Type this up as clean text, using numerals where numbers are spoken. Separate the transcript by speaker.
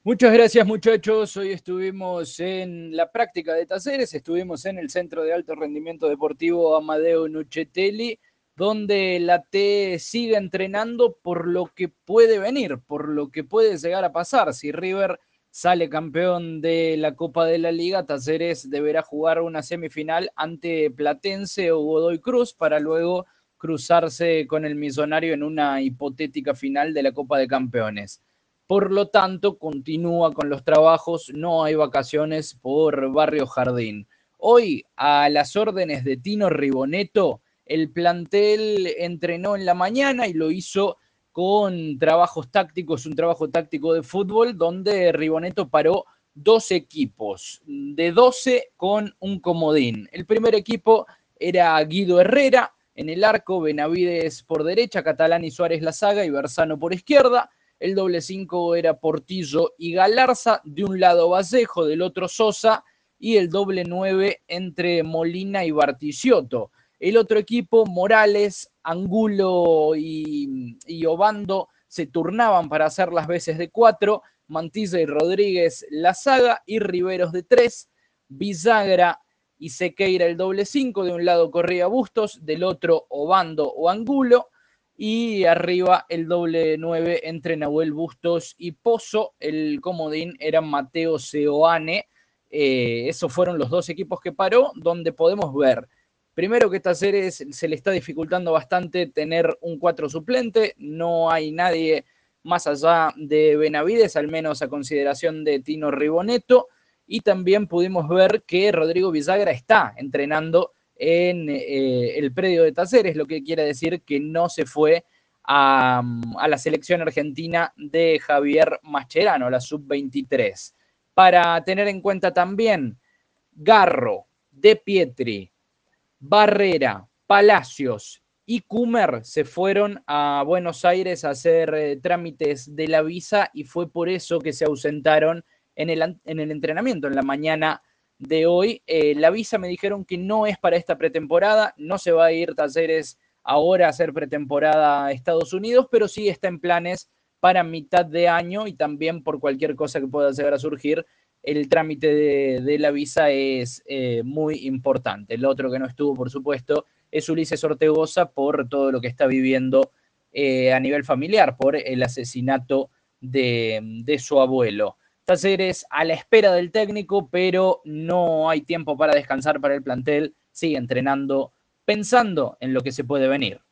Speaker 1: Muchas gracias, muchachos. Hoy estuvimos en la práctica de Talleres, estuvimos en el Centro de Alto Rendimiento Deportivo Amadeo Nuccetelli, donde la T sigue entrenando por lo que puede venir, por lo que puede llegar a pasar. Si River sale campeón de la Copa de la Liga, Talleres deberá jugar una semifinal ante Platense o Godoy Cruz para luego cruzarse con el Millonario en una hipotética final de la Copa de Campeones. Por lo tanto, continúa con los trabajos, no hay vacaciones por Barrio Jardín. Hoy, a las órdenes de Tino Ribonetto, el plantel entrenó en la mañana y lo hizo con trabajos tácticos, un trabajo táctico de fútbol, donde Ribonetto paró dos equipos, de 12 con un comodín. El primer equipo era Guido Herrera, en el arco, Benavides por derecha, Catalán y Suárez la saga y Bersano por izquierda. El doble 5 era Portillo y Galarza, de un lado Vallejo, del otro Sosa, y el doble 9 entre Molina y Barticciotto. El otro equipo, Morales, Angulo y Obando, se turnaban para hacer las veces de 4, Mantilla y Rodríguez la saga, y Riveros de 3, Villagra y Sequeira el doble 5, de un lado corría Bustos, del otro Obando o Angulo, y arriba el doble 9 entre Nahuel Bustos y Pozo. El comodín era Mateo Seoane. Esos fueron los dos equipos que paró, donde podemos ver, primero, que Talleres se le está dificultando bastante tener un 4 suplente. No hay nadie más allá de Benavides, al menos a consideración de Tino Ribonetto. Y también pudimos ver que Rodrigo Villagra está entrenando en el predio de Talleres, lo que quiere decir que no se fue a la selección argentina de Javier Mascherano, la sub-23. Para tener en cuenta también, Garro, De Pietri, Barrera, Palacios y Kumer se fueron a Buenos Aires a hacer trámites de la visa, y fue por eso que se ausentaron en el entrenamiento en la mañana de hoy. La visa, me dijeron que no es para esta pretemporada, no se va a ir Talleres ahora a hacer pretemporada a Estados Unidos, pero sí está en planes para mitad de año, y también por cualquier cosa que pueda llegar a surgir, el trámite de la visa es muy importante. El otro que no estuvo, por supuesto, es Ulises Ortegoza, por todo lo que está viviendo a nivel familiar, por el asesinato de su abuelo. Talleres a la espera del técnico, pero no hay tiempo para descansar para el plantel. Sigue entrenando pensando en lo que se puede venir.